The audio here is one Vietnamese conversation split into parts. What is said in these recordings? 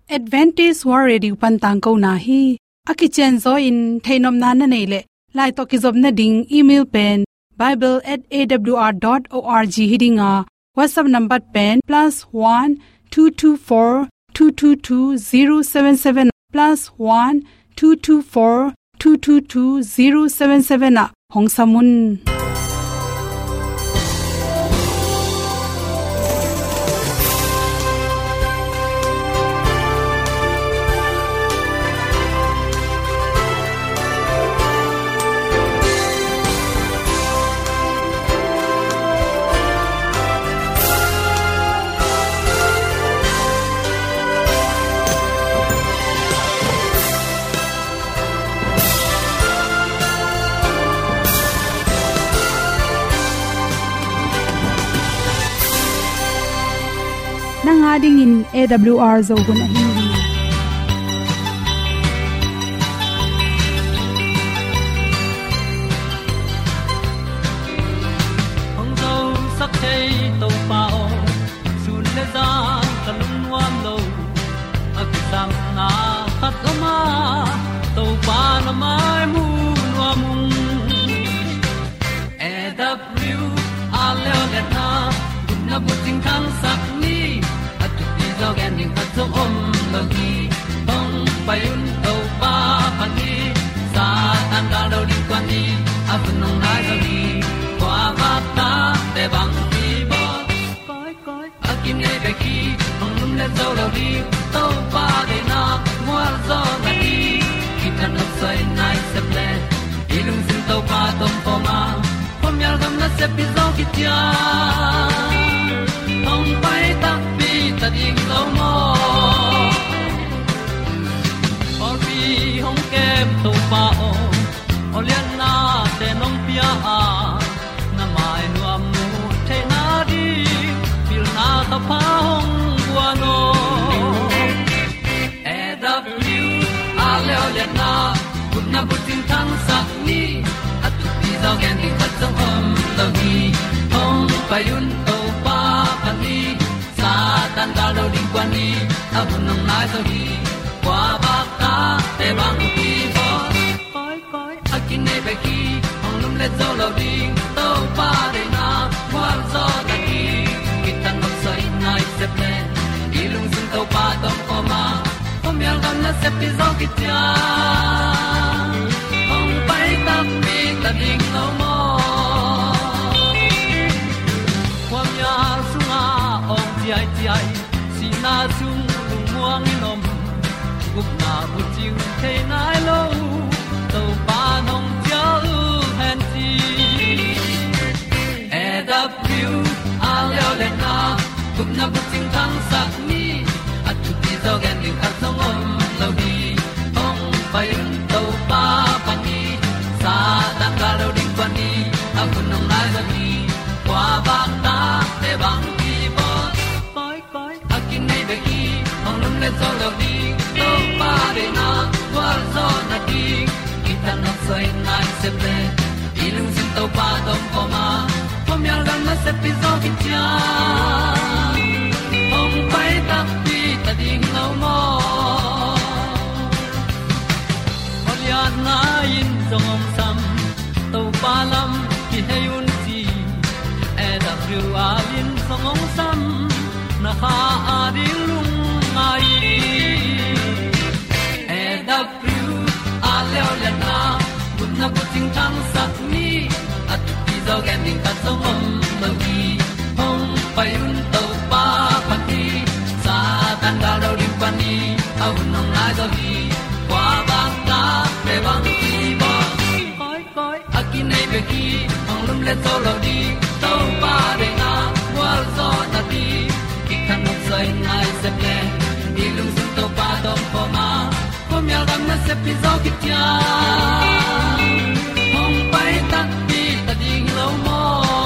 Advantage World Radio Pantang ko na hi akichen zo in thainom na na nei le lai to ki job na ding email pen bible@awr.org hidinga WhatsApp number pen +1 224 222 077 +1 224 222 077 na hong samun ding in AWR zo gun a hi hong zo sak chei to pao sun le za kan nuam lo a ki sam na khat o ma to pa na mai mu nuam AWR a le le na na bu ting kan sak ni dog ending at so lo gi hong pai un to pa pan ni sa tan da do di kwan ni a bu nong nai do gi kwa ba ta te bang ki bo koi a kim nei be ki hong lum le zo lo di to pa de na mo zo na di ki tan no sai nai se ple ilung sin to pa tom pa ma pom yal gam na se pi zo ki tia hong pai ta ta ding lo mo or bi hong kem to pa o lian na te nong pia a na mai nu am nu the na di pil na ta pa hong bua no AWR a le lian na kun na bu tin thang sak ni at ti zo gen di khat song om lo gi hong pai un to pa pa ni tan da lo ding kwan ni a bu nang mai so hi kwa ba ta te bang ki bo koi a kin nei be ki ong lum le zo lo ding to pa de na kwa zo na ki ki tan nok sai nai se ple i lung sun to pa tom ko ma pom yal gam na se pi zo ki tia ong pai ta mi ta ding lo mo kwam ya sunga ong ti ai si na chung lung muang ni nom gup na bu chiu the nai lo to pa nong pia u han ti AWR a le le na gup na bu ting tang sak ni at tu ti zo gen ni khat song om lo di ong pai to pa pa ni sa tan ga lo ding pa ni a bu nong lai za ni kwa ba ta te bang ki bo koi a kin nei be ki ong lum le zo lo di to pa de na kwa zo na ki ki tan nok sai nai se ple i lung sin to pa tom ko ma pom yal gam na se pi zo ki tia ong pai ta pi ta ding lo mo ol ya na in zong om sam to pa lam ki hay un ti AWR in zong om sam na ha a ding lung mai AWR a le le na kun na bu ting tang sak ni at ti zo gen ding ta song om lo gi hong pai un to pa pa ti sa tan da do ri pa ni au nong lai do gi kwa ba ta pe bang ti ba koi a kin nei be ki hong lum le to lo di to pa de na wa zo na ti ki kan nok sai nai se ple ni lung sun to pa tom pa ma pom yal gam na se pi zo ki tia hong pai ta pi ta ding lo mo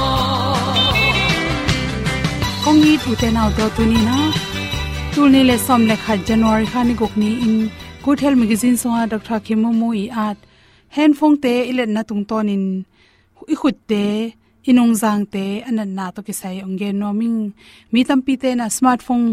kong ni tu te nau to tu ni na tu ni le som le khat January khani gok ni in Good Health Magazine so Dr. Khimumu I at hen phong te ilen na tung ton in i khut te inong jang te anan na to ki sai ong ge no ming mi tampi te na smartphone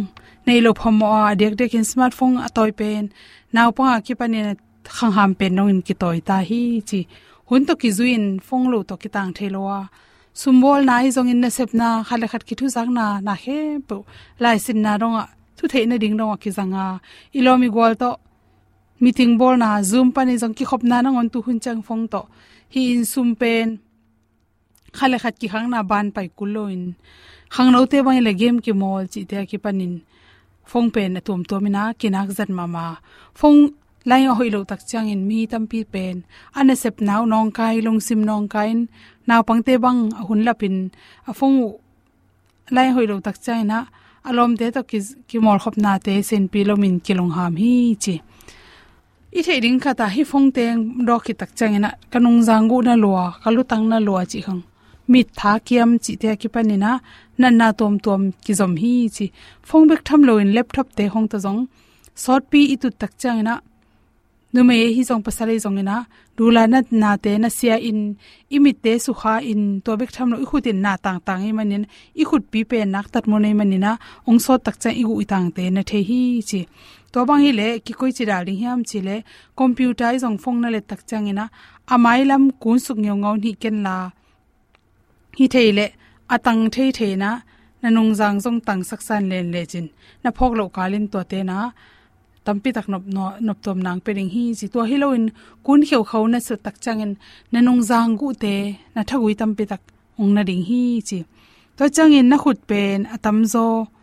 nei lo phomo dek in smartphone atoi pen naw pa ki panin khang ham pen nong in ki toi ta hi chi hun to ki zuin phong lo to ki tang thelowa sumbol nai zong in na sep na khale khat ki thu jang na he pu lai sin na ronga thu the na ding ronga ki janga ilomi gol to meeting bol na zoom pani jong ki khop na ngon tu hun chang phong to hi in sum pen khale khat ki khang na ban pai kuloin khang no te bang le game ki mol chi te ki panin phong pen na tum to mina kinak zat mama phong lai hoi lo tak chang in mi tampi pen ana sep naw nong kai long sim nong kain naw pangte bang hun lapin a phong lai hoi lo tak chai na alom te to ki mol khop na te sen pi lomin kilong ham hi chi i theiring kha ta hi phong teng do ki tak chang ina kanung jangu na lua kalu tang na lua chi khang mit tha kiam chi te ki panina nan na tom ki zom hi chi phong bek tham lo in laptop te hong ta jong short pi i tu tak chang ina nume hi jong pasale jong ina dula na te na sia in imit te su kha in to bek tham lo i khutin na tang i manin i khut pi pe nak tat mo nei manina ong so tak cha i gu itang te na the hi chi to bang hi le ki koi chi dal ding hiam chi le computer jong phong na le tak chang ina amai lam kun suk ngeu ngau ni ken la hi theile atang the na nanung jang jong tang saksan len le chin na phok lo kalin to te na tampi tak nop tom nang pe ring hi chi to hiloin kun kheu khau na su tak changin nanung jang gu te na thagui tampi tak ong na ding hi chi to changin na khut pen atam zo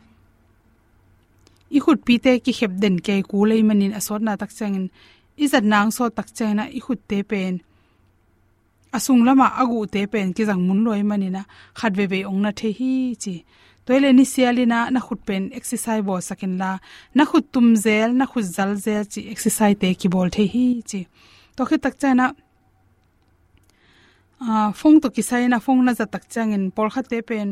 i khut pi te ki khep den ke ku lei manin asot na tak changin izat nang so tak changna i khut te pen asung lama agu te pen ki jang mun loi manina khatwe be ong na the hi chi toile ni sialina na khut pen exercise bo sakin la na khut tum zel na khut zal zel chi exercise te ki bol the hi chi to khi tak chana phong to ki sai na phong na za tak changin por kha te pen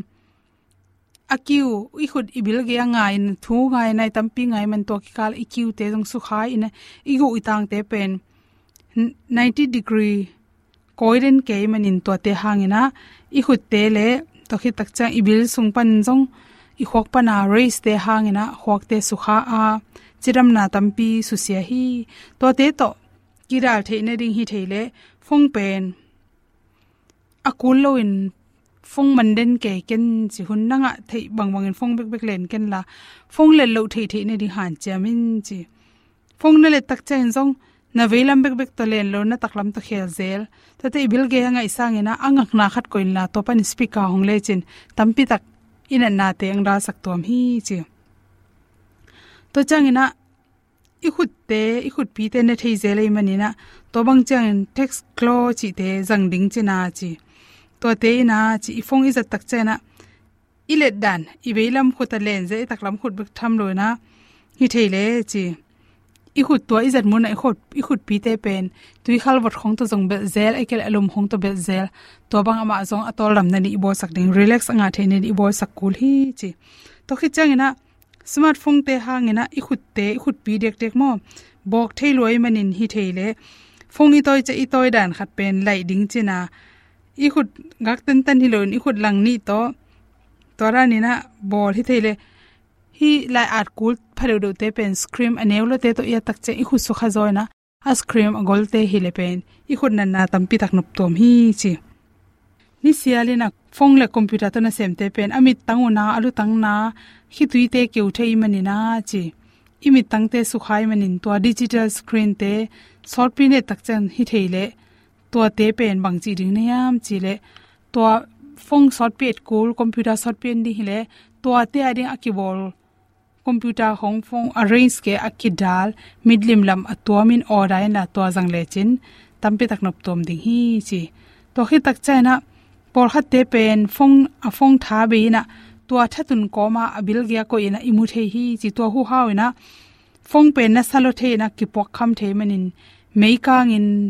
akiu i khut ibil ge anga in thu ngai nai tampi ngai man to ki kal ikiu te jong su khai in igu itang te pen 90 degree koiren ke manin to te hangina i khut te le to khi tak chang ibil sung pan jong i khok pana race te hangina khok te sukha a chiram na tampi susia hi to te to kiral theina ring hi theile phong pen akul lo in phong manden ke ken chi hun nanga thei bangwang in phong bek len ken la phong le lo thei ne ring han chamin chi phong ne le tak chen jong na velam bek to len lo na taklam to khel zel ta te bil ge nga isangena angak na khat koin la to pan speaker hong le chin tampi tak ina na te ang dal sak tom hi chi to changina i khut pi te na thei zel ei manina to bang chang text klo chi te jang ding china chi to te na chi ifong izat tak chena ilet dan i velam khota len je taklam khut bek tham lo na hi theile chi i khut to izat mun ai khut pi te pen tui khal wat khong to jong be zel ekel alum khong to be zel to bang ama jong atol ram na ni bo sak ding relax anga theine ni bo sak kul hi chi to khi changina smartphone te hangena i khut pi dek mo bok thei loi manin hi theile phone i toy dan khat pen lai ding china i khut gak tan hi lon i khut lang ni to tora ni na bol hi theile hi lai at kul phalo do te pen scream aneu lo te to ya tak che i khu su kha joina a scream agol te hi le pen i khut na tampi tak nop tom hi chi ni sialina phone le computer to na sem te pen amit tanguna alu tangna hi tui te keu thei manina chi imit tangte su khai manin to digital screen te short pin ne tak chan hi theile to te pen bang chi ding ne yam chi le to phone short pin cool computer short pin di hi le to te ading akibol computer hong phone arrange ke akidal midlim lam atomin orai na to jang le chin tampi tak nop tom ding hi chi to khi tak chaina por khat te pen phone tha be na to thatun koma abil gya ko ina imu the hi chi to hu hawina phone pen na salo the na ki pok kham the manin meikang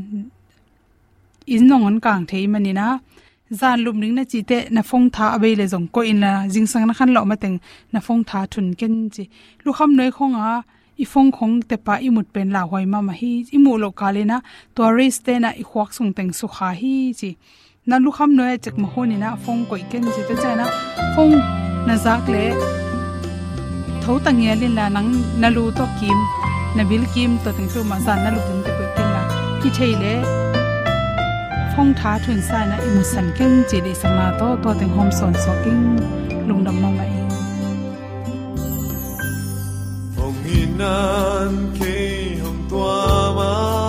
in nongon kang the manina zan lum ning na chi te na phong tha abe le jong ko in la jingsang na khan lo ma teng na phong tha thun ken chi lu kham noi khonga i phong khong te pa i mut pen la hoi ma hi i mu lo kalena to race te na i khwak sung teng su kha hi chi na lu kham noi chek ma honi na phong ko ken chi te chana phong na zak le tho tangia lin la nang nalu to kim nabil kim to teng tu ma san nalu din te pe tin la ki theile phong tha thun sa na imusan keng chi de sangna to teng hom son so king lungdam ma mai hong hinan ke hong tua ma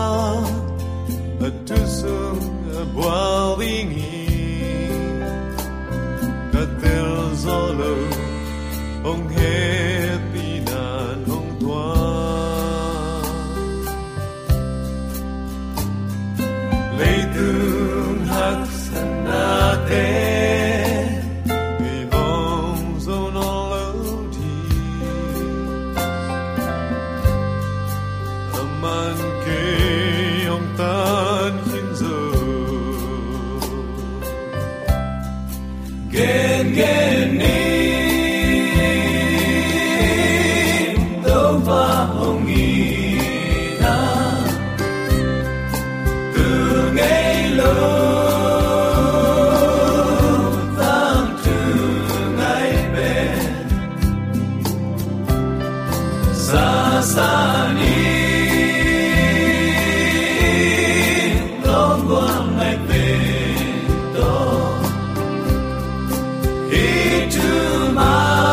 tu sung boiling katel zolo hong happy nan hong tua lei tung hak sanate bi hong zo no lo ti aman ke hong tan hin zo gen ni do va hong i na tu ngay lo tam tu ngay ben sa sa ni long quang ngay ben do he tu ma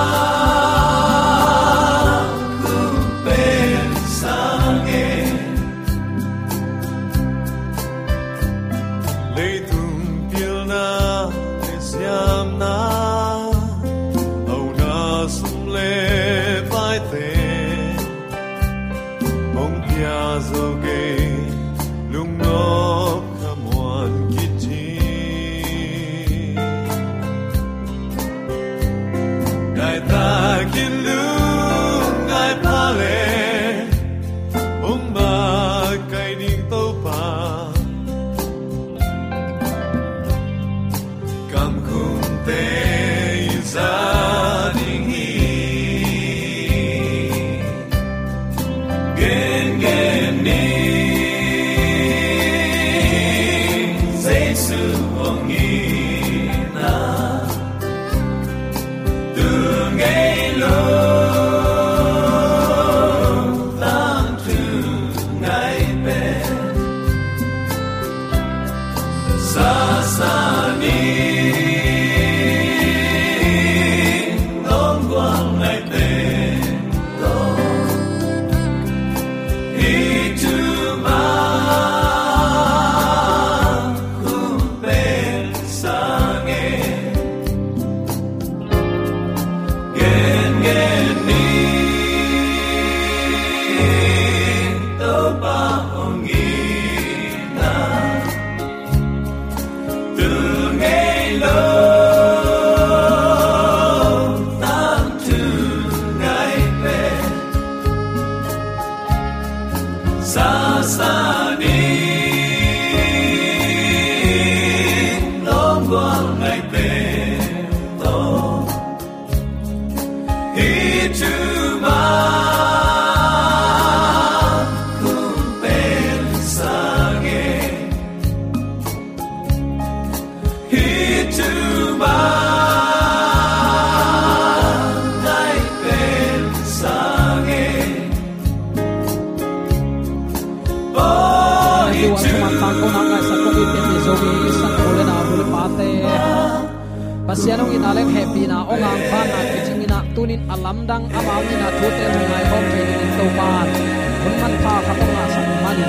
pasianong inaleng happy na ongang pa na kijingina tunin alamdang amawina thutel ngai hom kenin toman kunman pha khatonga samani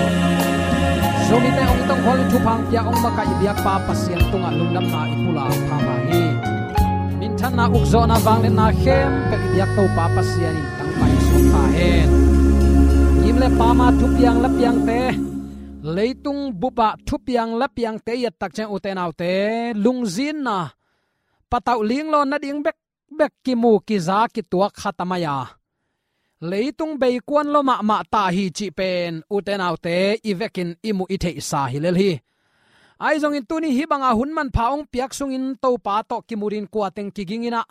zomite ong tong hol thupang pya ong makai biak pa pasian tunga lungdam na ipula phama hi minthan na ukzo na wanglen na khem pe biak to pa pasian in tang pai su pha hen imle pa ma thupiang lapiang te leitung bupa thupiang lapiang te yat tak chang uten autte lungzin na patau ling lo na ding bek ki mu ki za ki tuak khatamaya leitung bei kwan lo ma ta hi chi pen uten autte ivekin imu i thei sa hilel hi ai zong in tuni hi banga hunman phaung piak sung in to pa to ki murin kwa teng ki gingina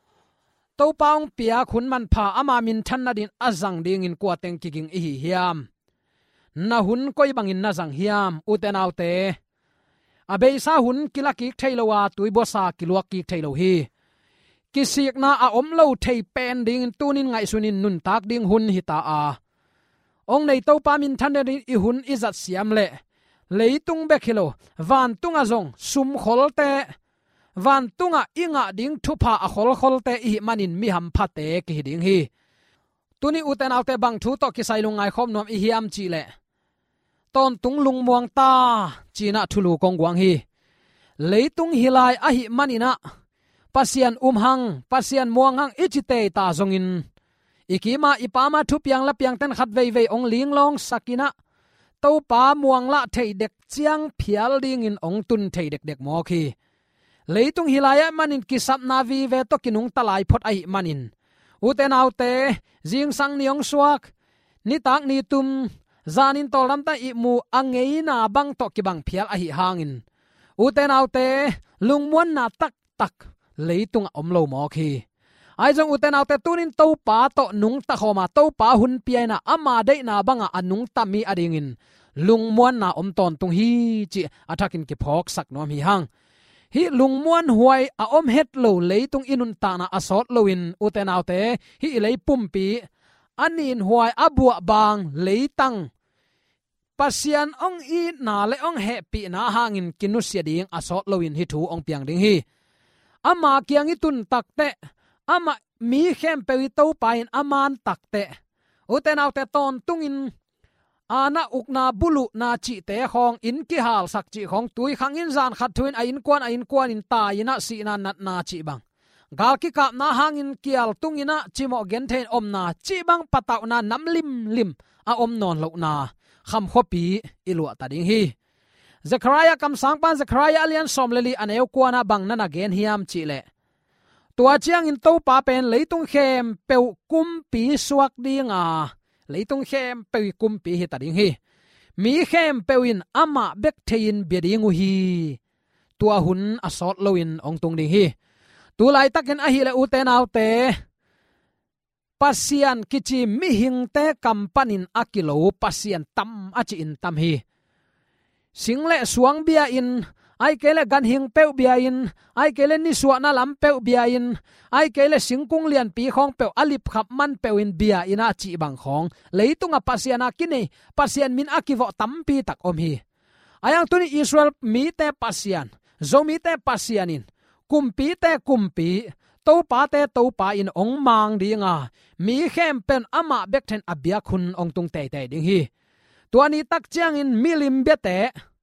to paung piak hunman pha ama min than na din azang ding in kwa teng ki ging hi hiam na hun koi bangin na jang hiam uten autte abei sa hun kilaki thailowa tuibo sa kilwa ki thailo hi kisik na a om lo thei pen ding tunin ngai sunin nun tak ding hun hita a ong nei to pa min than ri I hun izat siam le leitung bekhilo van tunga zong sum kholte van tunga inga ding thupa a khol te I manin mi ham phate ki ding hi tuni uten autte bang thu to ki sailungai khom nom I hiam chi le ton tung lung muang ta china thulu kong wang hi leitung hilai a hi manina pasian hang pasian muang hang ichite ta zongin ikima ipama thu piang la piang tan khat vei vei ong ling long sakina to pa muang la thei dek chiang phial ding in ong tun thei dek dek mo khi leitung hilaya manin kisap na vi ve to kinung talai phot ai manin uten autte jing sang niong suak ni tak ni tum zanin tolam ta I mu angei na bang to ki bang phial a hi hangin uten autte lungmon na tak tak leitung omlo mo khi ai jong uten autte tunin to pa to nung ta khoma to pa hun piana ama de na banga anung tami adingin lungmon na omton tung hi chi athakin ki phok sak nom hi hang hi lungmuan huai a om het lo leitung inun ta na asot loin uten autte hi lei pumpi anin huai abua bang leitang pasian ong I na le ong happy na hangin kinusia ding asot loin hi thu ong piang ding hi ama kiang itun takte ama mi khem pe to pain aman takte uten autte ton tungin ana ukna bulu na chi te khong in ki hal sak chi khong tui khang in zan khat thuin a in kwan in ta ina si na nat na chi bang gal ki kap na hangin kial tungina chimo gen thein om na chi bang pataw na nam lim a om non lo na kham khopi ilwa ta ding hi Zechariah kam sang pan Zechariah alian somleli aneu kwana bang na gen hiam chi le tua chiang in to pa pen leitung khem pe kum pi suak dinga leitung khem pe kum pi hi ta ding hi mi khem pewin ama bek thein bedingu hi tua hun asot loin ong tung ding hi tu lai takin a hi le uten autte pasian kichi mi hing te kampanin akilo pasian tam achi in tam hi single suang bia in ai kele gan hing peu bia in ai kele ni suana lam peu bia in ai kele singkung lian pi khong peu alip khap man peu in bia ina chi bang khong leitunga pasiana kini pasian min akivo tampi tak om hi ayang tuni Israel mi te pasian zomi te pasianin kumpi te kumpi to pa in ong mang dinga mi khem pen ama bek then abia khun ong tung te te ding hi tuani tak chiang in milim bete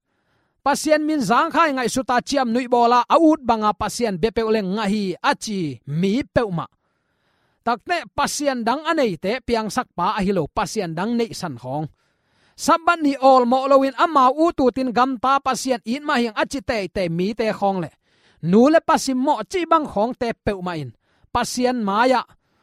pasien min zang khai ngai suta chiam nui bola out banga pasien bepe oleng ngahi achi mi peuma takte pasien dang anei te piang sak pa ahilo pasien dang nei san hong saban ni all mo lowin ama u tu tin gam ta pasien in ma hiang achi te mi te khong le nu le pasim mo chi bang khong te peuma in pasien maya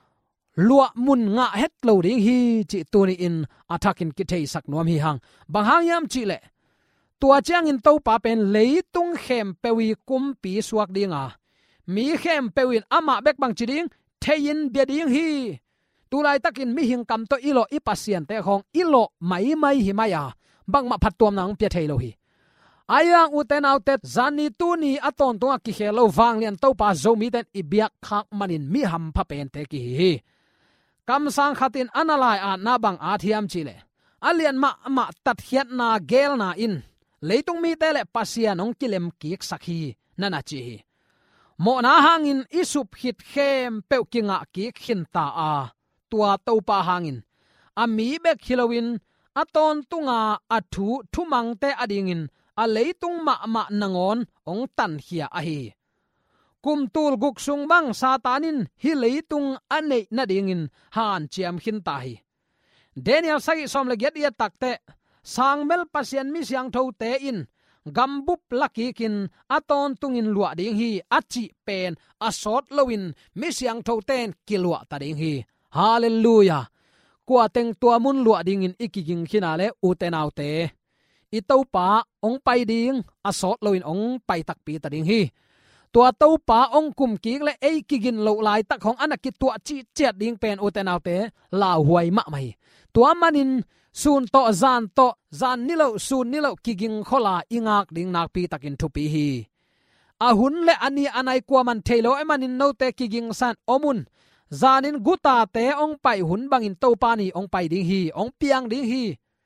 lua mun nga het lo ding hi chi tuni in athakin ki thei sak nom hi hang bang hang yam chi le tua chiang in to pa pen leitung khem pewi kum pi suak dinga mi khem pewin ama bek bang chiding thein bia ding hi tulai takin mi hing kam to ilo ipasian te khong ilo mai hi maya bang ma phatom nang pia thailo hi ayang uten autet zani tuni aton tunga ki khelo wang lian to pa zomi ten ibiak khak manin mi ham pha pen te ki hi kam sang khatin analai a na bang athiam chile alian ma tat hiat na gel na in leitung mi tele pasian ong kilem kiek sakhi nana chi mo na hangin isup hit khem pe kinga ki khin ta a tua to pa hangin ami bek hilowin aton tunga athu thumang te adingin a leitung ma nangon ong tan hia a hi kum tul guk sung bang satanin hi leitung ane na dingin han chiam khin ta hi Daniel sagi som le get ya takte sangmel pasien mi siang tho te in gambup laki kin aton tungin lua ding hi achi pen asot lowin mi siang tho ten kilwa ta ding hi hallelujah kwa teng tua mun lua ding in ikiging khinale utenaute itopa ong pai ding asot lowin ong pai tak pi ta ding hi tua to pa ong kum ki le ei kigin lo lai tak hong anaki tua chi chet ding pen utenaute la huai ma mai tua manin sun to zan nilo sun nilo kiging khola ingak ding nak pi takin thupi hi ahun le ani anai kwa man thailo emanin no te kiging san omun zanin guta te ong pai hun bangin to pani ong pai ding hi ong piang ding hi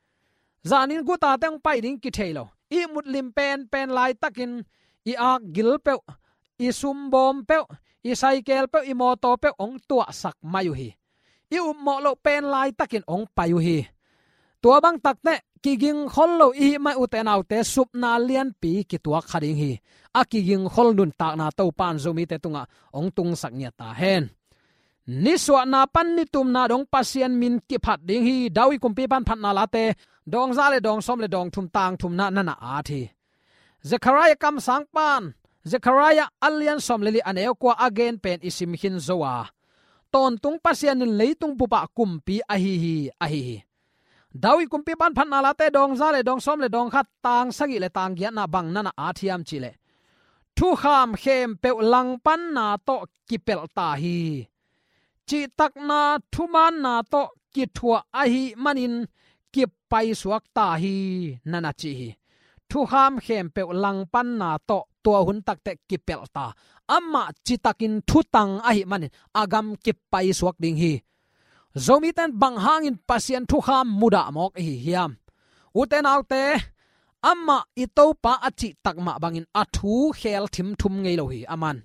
zanin guta te ong pai ding ki thailo i mutlim pen lai takin i ak gil pe i sum bom pe i cycle pe i moto pe ong tua sak mayu hi i mo lo pen lai takin ong payu hi tua bang takne kiging khollo i mai uten autte supna lian pi ki tua khading hi akiging khol nun ta na to pan zomi te tunga ong tung sak nya ta hen ni swa na pan ni tum na dong pasien min ki phat ding hi dawi kumpi pan phat na late dong za le dong som le dong thum tang thum na na a thi Zechariah kam sang pan Zechariah alian som le li aneu kwa again pen isim hin zowa ton tung pasien nin leitung pupa kumpi a hi dawi kumpi pan phan na late dong za le dong som le dong khat tang sagi le tang gya na bang na na athiam chile thu kham khem pe lang pan na to kipel ta hi chi tak na thu man na to ki thua a hi manin ki pai suak ta hi nana chi hi thu kham khem pe lang pan na to tua hun tak te kipel ta amma chi takin thu tang a hi manin agam ki pai suak ding hi zomi ten bang hangin pasien thu kham muda mok hi hiam uten autte amma itopa achi takma bangin athu khel thim thum ngei lo hi aman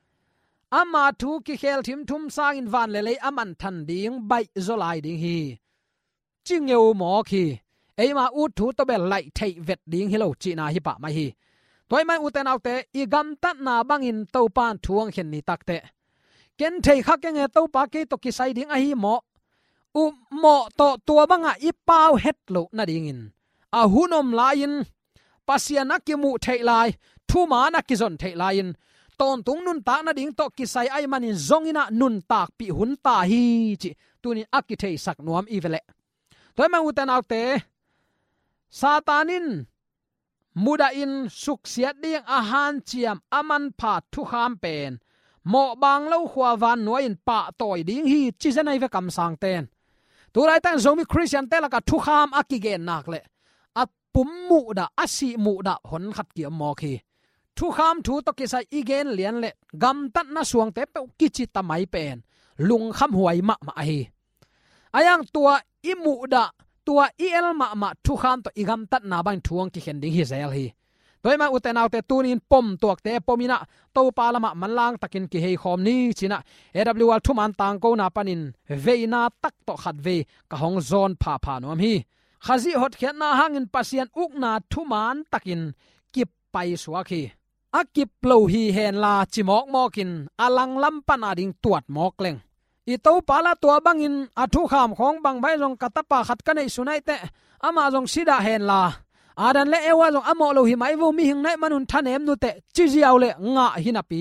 amma thu ki khel thim thum sang in van le le aman than ding bai zolai ding hi chingeu mo khi eima u thu to bel lai thei vet ding hi lo chi na hi pa mai hi toy mai uten autte i gam tat na bangin to pan thuang khen ni takte ken thei khak ke nge to pa ke to ki sai ding a hi mo mo to tua banga i pau het lo na ding in a hunom lain pasiana ki mu thei lai thu ma na ki zon thei lain ton tung nun ta na ding to ki sai ai manin zongina nun tak pi hun ta hi chi tunin akki thei sak nuam i vele toy ma uten autte satanin muda in suk siat ding a han chiam aman pha thu kham pen mo bang lo khwa van noin pa toy ding hi chi zanai ve kam sang ten turai tan zomi christian te laka thu kham akigen nak le at pum mu da asi mu da hon khat ki mo khi thu kham thu to ki sai igen lian le gam tat na suang te pe ki chi tamai pen lung kham huai ma hi ayang tua imu da tua el ma thu kham to igam tat na bang thuang ki khen ding hi zel hi toy ma uten autte tunin pom tuak te pomina to palama manlang takin ki hei khom ni china awl thuman tang ko na panin veina tak to khat ve ka hong zon pha nom hi khazi hot khian na hangin pasian ukna thuman takin kip pai suaki akip lo hi hen la chimok mokin alang lam pana ding tuat mok leng i to pala to bangin athu kham khong bang bai jong katapa khat kanei sunai te ama jong sida hen la adan le ewa jong amo lo hi mai vo mi hing nai manun thanem nu te chijiaw le nga hinapi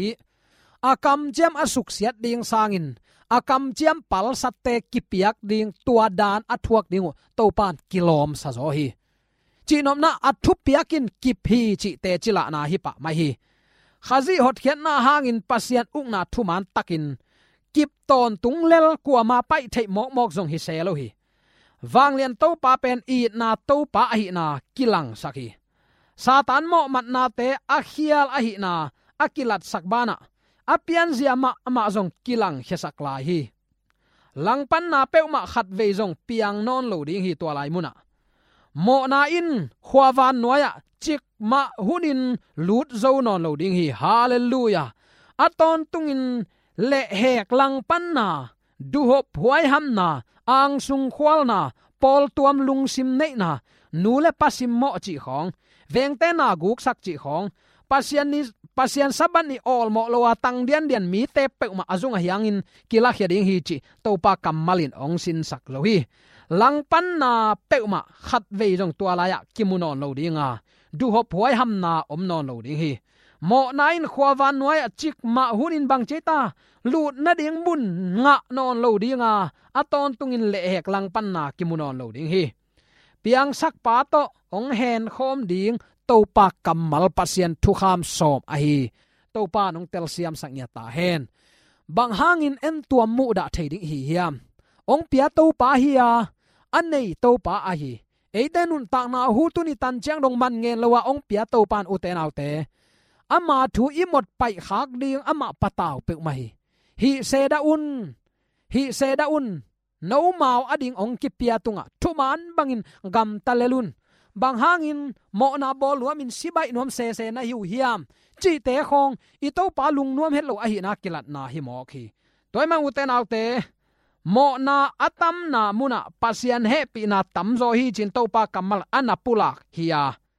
akam jam asuk siat ding sangin akam jam pal satte kipiak ding tua dan athuak ding to pan kilom sa zo hi chinom na athu piakin kipi chi te chila na hi pa mai hi khazi hot khian na hangin pasian ukna thuman takin kip ton tung lel kuama pai thei mok jong hi selo hi wanglian to pa pen i na to pa hi na kilang saki satan mo mat na te akhial a hi na akilat sakbana apian ziama ama jong kilang hesak lai hi langpan na peuma khat ve jong piang non lo ding hi to lai muna mo na in khwawan noya chik ma hunin lut zo non lo ding hi hallelujah aton tungin le hek langpan na du hop huai ham na ang sung khwal na pol tuam lung sim nei na nu le pasim mo chi khong veng te na guk sak chi khong pasian saban ni all mo lo tang dian mi te pe ma azung hyang in kila heding hi chi to pa kamalin ong sin sak lo hi lang pan na pe ma khat ve jong tua la ya kimunon lo dinga du hop huai ham na om non lo ding hi mo nain khwawan noi chik ma hunin bang cheta lut na ding bun nga non lo dinga aton tungin le hek lang pan na kimunon lo ding hi piang sak pa to ong hen khom ding to pa kamal pasien thu kham som a hi to pa nong tel siam sang ya ta hen bang hangin en tuam mu da thading hi hiam ong pia to pa hi a anei to pa a hi eitenun ta na hu tu ni tan chang dong man ngen lowa ong pia to pan uten autte ama thu imot pai khak ding ama pataw pe mai hi seda un no mau ading ong ki pia tunga thuman bangin gam talelun bang hangin mo na bol nuamin sibai nuam se na hiu hiam chi te khong i to pa lung nuam het lo a hi na kilat na hi mo khi toy mang uten autte mo na atam na muna pasian he pi na tam zo hi chin to pa kamal anapula hiya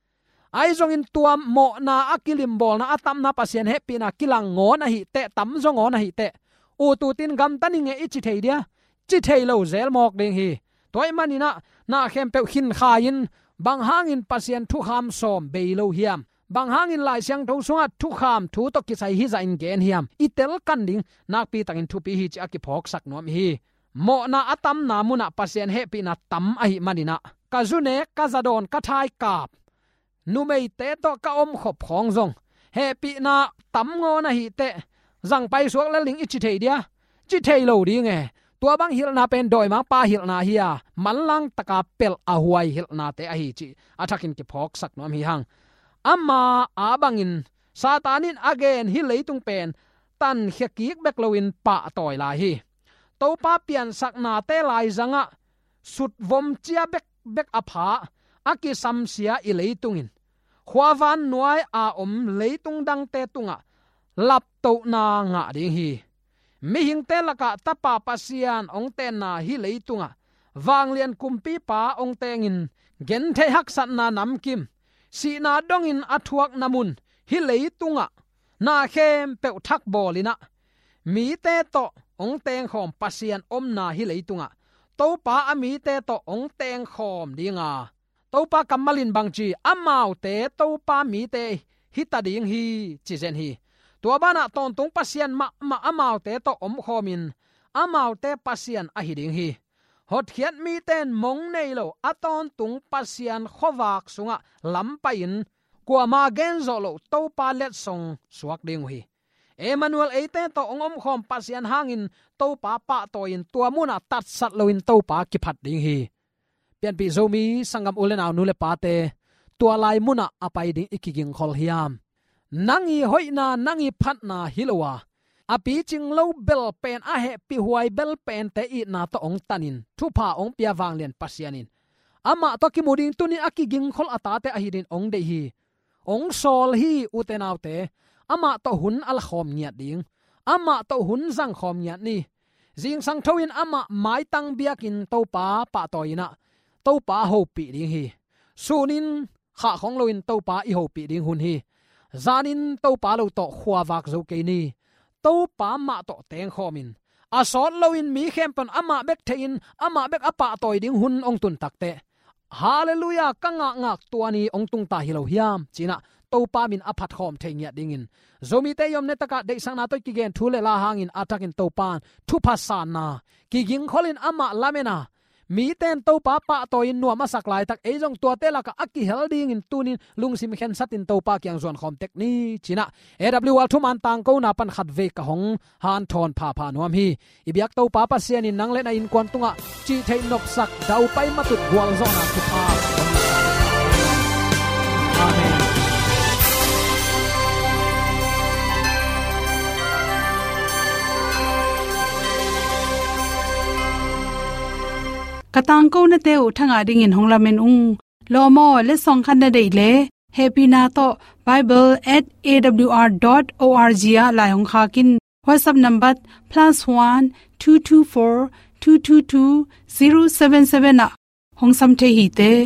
ai zong in tuam mo na akilim bol na atam na pasian he pi na kilang ngo na hi te tam zo ngo na hi te u tu tin gam tani nge ichi thei dia chi thei lo zel mok ding hi toy manina na khem pe hin khain bang hangin pasian thu kham som beilo hiam bang hangin lai siang tho sunga thu kham thu to ki sai hi za in gen hiam itel kan ding nak pi tangin thu pi hi chi aki phok sak nom hi mo na atam na muna pasian he pi na tam a hi manina kazune kazadon kathai kap numei te to ka om khop khong zong he pi na tam ngo na hi te zang pai suak la ling ichi thei dia chi thei lo di nge tua bang hil na pen doi mang pa hil na hiya manlang taka pel a huai hil na te a hi chi athakin ki phok sak nom hi hang amma abangin satanin again hi leitung pen tan khekik beklowin pa toy la hi to pa pian sak na te lai zanga sut vom chia bek apha aki samsia i leitungin khwawan nuai a om leitung dang te tunga lap to na nga ding hi mi hing te laka tapa pasian ong ten na hi leitunga wanglian kumpi pa ong tengin gen the hak sat na nam kim si na dongin athuak namun hi leitunga na khem pe thak bolina mi te to ong teng khom pasian om na hi leitunga to pa ami te to ong teng khom dinga to pa kamalin bangchi amau te to pa mi te hitading hi chizen hi tua bana ton tung pasian ma amau te to om khomin amau te pasian a hiding hi hot khiat mi ten mong nei lo aton tung pasian khowak sunga lampain kwa ma gen zo lo to pa let song suak ding hi Emmanuel eite to ongom khom pasian hangin to pa to in tua muna tat sat loin to pa ki phat ding hi pian pi zomi sangam ulen aw nule pa te tua lai muna apai ding ikiging khol hiam nangi hoina nangi phatna hilowa api chinglo bel pen a he pi huai bel pen te i na to ong tanin thu pha ong pia wanglen pasianin ama to ki muding tunin akiging khol ata te a hidin ong de hi ong sol hi utenaw te ama to hun al khom nya ding ama to hun zang khom nya ni jing sang thoin ama mai tang biakin to pa toina to pa ho pi ding hi sunin kha khong loin to pa i ho pi ding hun hi zanin to pa lo to khwawak zo ke ni to pa ma to teng khomin a sot loin mi khem pan ama bek thein ama bek apa toy ding hun ong tun takte hallelujah kanga ngak tuani ong tung ta hilo hiam china to pa min aphat khom thengya dingin zomi te yom ne taka de sang na to ki gen thule la hangin atakin to pan thu phasan na ki ging kholin ama lamena mi ten to pa to in nuam asak lai tak ejong tua te la ka aki helding in tunin lungsim khen satin to pa kyang zon khom tek ni china awl thuman tang ko na pan khat ve ka hong han thon pha nuam hi ibyak to pa pasian in nangle na in kwan tunga chi thei nok sak dau pai matut gwal zona tu pha amen katang ko na teu thanga ding in honglamen lomo le song khan na dei le happy na to bible@awr.org ya la hong kha kin whatsapp number +1 224 222 077 na hong sam the hi te